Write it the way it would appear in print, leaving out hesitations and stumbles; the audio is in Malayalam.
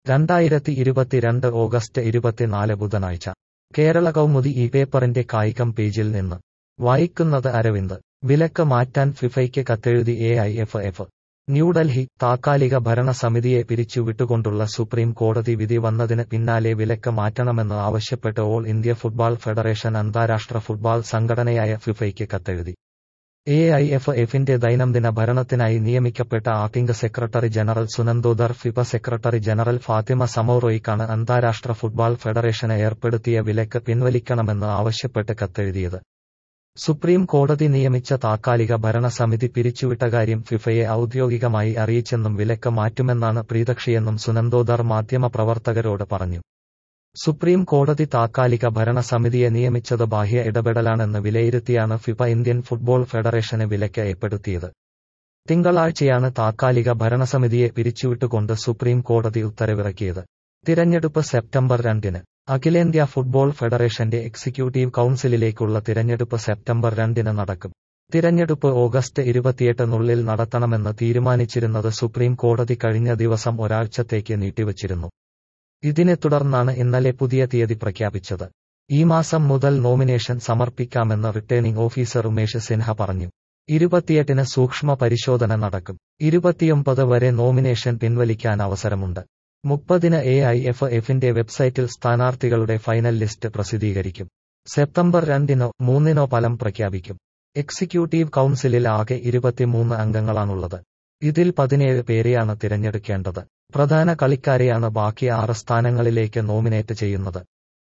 2022 ഓഗസ്റ്റ് 24 ബുധനാഴ്ച കേരള കൗമുദി ഈ പേപ്പറിന്റെ കായികം പേജിൽ നിന്ന് വായിക്കുന്നത് അരവിന്ദ്. വിലക്ക് മാറ്റാൻ ഫിഫയ്ക്ക് കത്തെഴുതി AIFF. ന്യൂഡൽഹി. താൽക്കാലിക ഭരണ സമിതിയെ പിരിച്ചുവിട്ടുകൊണ്ടുള്ള സുപ്രീം കോടതി വിധി വന്നതിന് പിന്നാലെ വിലക്ക് മാറ്റണമെന്ന് ആവശ്യപ്പെട്ട് ഓൾ ഇന്ത്യ ഫുട്ബോൾ ഫെഡറേഷൻ അന്താരാഷ്ട്ര ഫുട്ബോൾ സംഘടനയായ ഫിഫയ്ക്ക് കത്തെഴുതി. AIFFന്റെ ദൈനംദിന ഭരണത്തിനായി നിയമിക്കപ്പെട്ട acting secretary general Sunando Dhar FIFA secretary general Fatma സമോറോയ്ക്കാണ് അന്താരാഷ്ട്ര ഫുട്ബോൾ ഫെഡറേഷന് ഏർപ്പെടുത്തിയ വിലക്ക് പിൻവലിക്കണമെന്ന് ആവശ്യപ്പെട്ട് കത്തെഴുതിയത്. സുപ്രീം കോടതി നിയമിച്ച താൽക്കാലിക ഭരണസമിതി പിരിച്ചുവിട്ട കാര്യം ഫിഫയെ ഔദ്യോഗികമായി അറിയിച്ചെന്നും വിലക്ക് മാറ്റുമെന്നാണ് പ്രതീക്ഷയെന്നും സുനന്ദോദർ മാധ്യമപ്രവർത്തകരോട് പറഞ്ഞു. സുപ്രീം കോടതി താൽക്കാലിക ഭരണസമിതിയെ നിയമിച്ചത് ബാഹ്യ ഇടപെടലാണെന്ന് വിലയിരുത്തിയാണ് ഫിഫ ഇന്ത്യൻ ഫുട്ബോൾ ഫെഡറേഷന് വിലക്ക് ഏർപ്പെടുത്തിയത്. തിങ്കളാഴ്ചയാണ് താൽക്കാലിക ഭരണസമിതിയെ പിരിച്ചുവിട്ടുകൊണ്ട് സുപ്രീം കോടതി ഉത്തരവിറക്കിയത്. തിരഞ്ഞെടുപ്പ് സെപ്റ്റംബർ 2-ന്. അഖിലേന്ത്യാ ഫുട്ബോൾ ഫെഡറേഷന്റെ എക്സിക്യൂട്ടീവ് കൗൺസിലിലേക്കുള്ള തിരഞ്ഞെടുപ്പ് സെപ്റ്റംബർ 2-ന് നടക്കും. തിരഞ്ഞെടുപ്പ് ഓഗസ്റ്റ് 28-നുള്ളിൽ നടത്തണമെന്ന് തീരുമാനിച്ചിരുന്നത് സുപ്രീം കോടതി കഴിഞ്ഞ ദിവസം ഒരാഴ്ചത്തേക്ക് നീട്ടിവച്ചിരുന്നു. ഇതിനെ തുടർന്നാണ് ഇന്നലെ പുതിയ തീയതി പ്രഖ്യാപിച്ചത്. ഈ മാസം മുതൽ നോമിനേഷൻ സമർപ്പിക്കാമെന്ന് റിട്ടേണിംഗ് ഓഫീസർ ഉമേഷ് സിൻഹ പറഞ്ഞു. 28-ന് സൂക്ഷ്മ പരിശോധന നടക്കും. 29 വരെ നോമിനേഷൻ പിൻവലിക്കാൻ അവസരമുണ്ട്. 30-ന് AIFFന്റെ വെബ്സൈറ്റിൽ സ്ഥാനാർത്ഥികളുടെ ഫൈനൽ ലിസ്റ്റ് പ്രസിദ്ധീകരിക്കും. സെപ്റ്റംബർ 2-നോ 3-നോ ഫലം പ്രഖ്യാപിക്കും. എക്സിക്യൂട്ടീവ് കൗൺസിലിൽ ആകെ 23 അംഗങ്ങളാണുള്ളത്. ഇതിൽ 17 പേരെയാണ് തിരഞ്ഞെടുക്കേണ്ടത്. പ്രധാന കളിക്കാരെയാണ് ബാക്കി 6 സ്ഥാനങ്ങളിലേക്ക് നോമിനേറ്റ് ചെയ്യുന്നത്.